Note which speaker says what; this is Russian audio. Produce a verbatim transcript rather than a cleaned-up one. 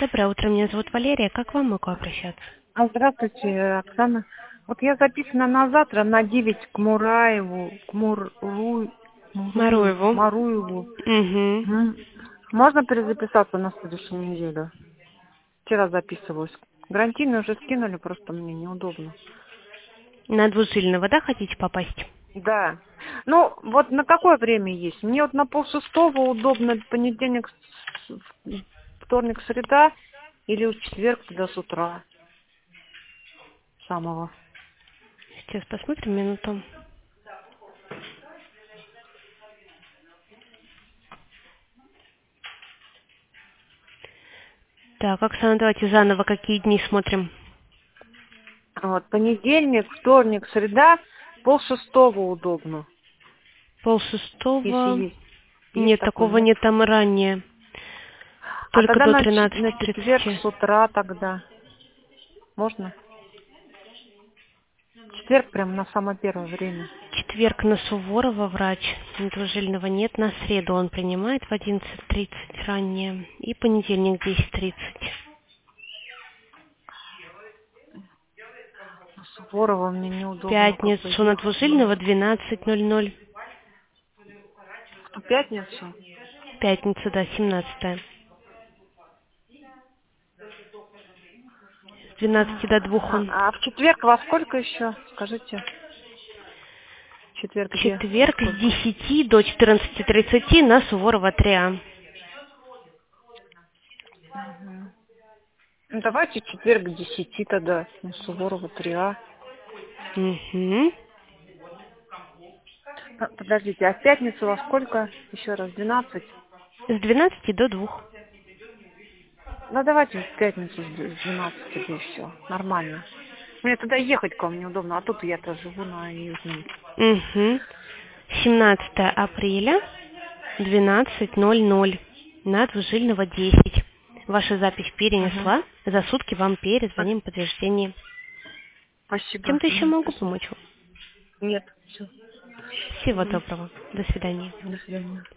Speaker 1: Доброе утро, меня зовут Валерия. Как к вам могу обращаться?
Speaker 2: А, Здравствуйте, Оксана. Вот я записана на завтра на девять к Мураеву, к Мур... Ру- Муруеву,
Speaker 1: Маруеву.
Speaker 2: Маруеву.
Speaker 1: Угу.
Speaker 2: Мгм. Можно перезаписаться на следующую неделю? Вчера записывалась. Гарантийную уже скинули, просто мне неудобно.
Speaker 1: На Двужильного, да, хотите попасть?
Speaker 2: Да. Ну, вот на какое время есть? Мне вот на полшестого удобно, понедельник, с- вторник, среда, или в четверг тогда с утра самого.
Speaker 1: Сейчас посмотрим минуту. Так, Оксана, давайте заново какие дни смотрим.
Speaker 2: Вот, понедельник, вторник, среда, полшестого удобно,
Speaker 1: Пол
Speaker 2: если
Speaker 1: шестого.
Speaker 2: есть. Есть
Speaker 1: Нет,
Speaker 2: такой,
Speaker 1: такого
Speaker 2: нет?
Speaker 1: нет, там ранее.
Speaker 2: А
Speaker 1: Только
Speaker 2: тогда
Speaker 1: до
Speaker 2: на, ч- на
Speaker 1: тринадцати
Speaker 2: четверг
Speaker 1: тридцати.
Speaker 2: с утра тогда можно? Четверг прям на самое первое время.
Speaker 1: Четверг на Суворова врач. Двужильного нет. На среду он принимает в одиннадцать тридцать ранее. И понедельник десять тридцать.
Speaker 2: На Суворова мне
Speaker 1: В
Speaker 2: неудобно как бы
Speaker 1: пятницу на
Speaker 2: ехать.
Speaker 1: Двужильного двенадцать ноль ноль.
Speaker 2: В пятницу?
Speaker 1: Пятница, да, семнадцатое. С двенадцати до двух
Speaker 2: А,
Speaker 1: он.
Speaker 2: а в четверг во сколько еще? Скажите. В четверг
Speaker 1: В
Speaker 2: где? Во
Speaker 1: четверг с
Speaker 2: сколько?
Speaker 1: десяти до четырнадцати тридцати на Суворова три А.
Speaker 2: Мгм. Ну, давайте в четверг к десяти тогда. На Суворова три А.
Speaker 1: Угу.
Speaker 2: А, Подождите, а в пятницу во сколько? Еще раз, двенадцать?
Speaker 1: С двенадцати до двух.
Speaker 2: Ну, давайте в пятницу с д- с двенадцати, да и все. Нормально. Мне туда ехать к вам неудобно, а тут я-то живу на Южном.
Speaker 1: Угу. семнадцатое апреля, двенадцать ноль ноль. На Двужильного десять. Ваша запись
Speaker 2: Угу.
Speaker 1: перенесла. За сутки вам перезвоним подтверждение.
Speaker 2: Спасибо.
Speaker 1: Чем-то еще
Speaker 2: Мгм,
Speaker 1: могу
Speaker 2: спасибо.
Speaker 1: помочь вам?
Speaker 2: Нет, все.
Speaker 1: Всего доброго. До свидания.
Speaker 2: До свидания.